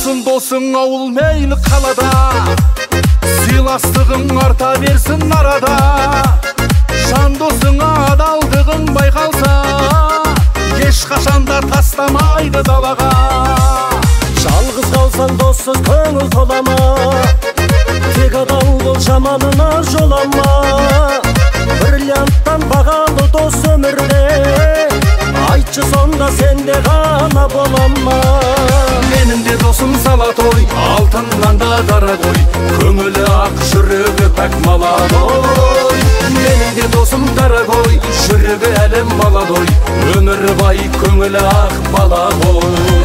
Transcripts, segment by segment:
болсын досың ауыл мейлі қалада, сыйластығың арта берсін арада. Жан досыңа адалдығың байқалса, ешқашанда тастамайды далаға. Жалғыз қалсаң доссыз көңіл толама, тек адал бол жаманына жолама. Бриллианттан бағалы дос өмірде, айтшы сонда сенде ғана болама. Менің де досым золотой, алтыннан да дорогой, көңілі ақ, жүрегі пәк молодой. Менің де досым дорогой, жүрегі әлі молодой, өмірі бай, көңілі ақ бала ғой.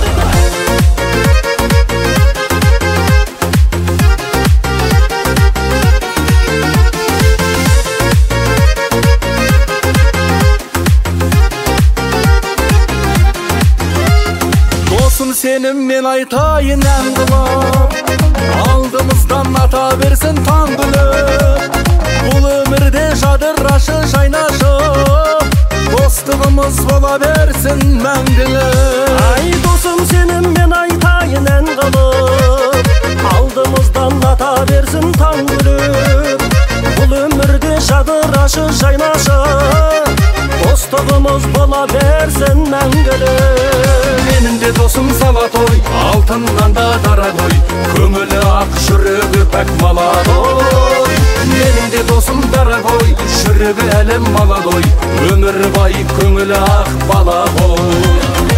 Сенім мен айтайын ән қылып, алдымыздан ата берсін таң күліп. Бұл өмірде жадырашы жайнашы, достығымыз бола берсін мәңгілік. Ай досым сенім мен айтайын ән қылып, алдымыздан ата берсін таң күліп. Бұл өмірде жадырашы жайнашы, достығымыз бола берсін мәңгілік. Менің де досым золотой, алтыннан да дорогой, көңілі ақ, жүрегі пәк молодой. Менің де досым дорогой, жүрегі әлі молодой, өмірі бай, көңілі ақ бала ғой.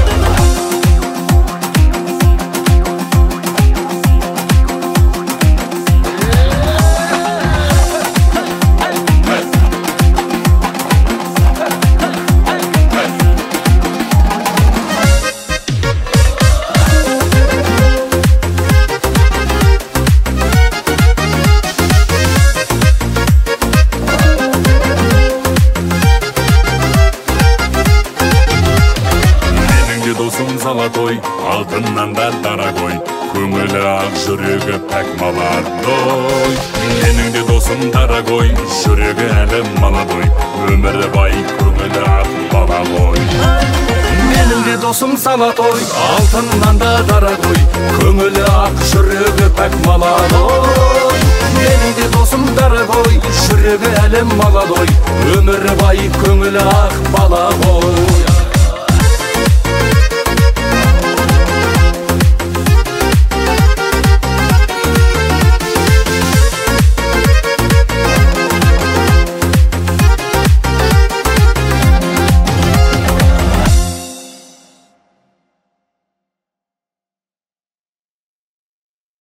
Досым золотой, алтыннан да дорогой, көңілі ақ, жүрегі пәк молодой. Менің де досым дорогой, жүрегі әлі молодой, өмірі бай, көңілі ақ бала ғой. Менің де досым золотой, алтыннан да дорогой, көңілі ақ, жүрегі пәк молодой. Менің де досым дорогой, жүрегі әлі молодой, өмірі бай, көңілі ақ бала ғой.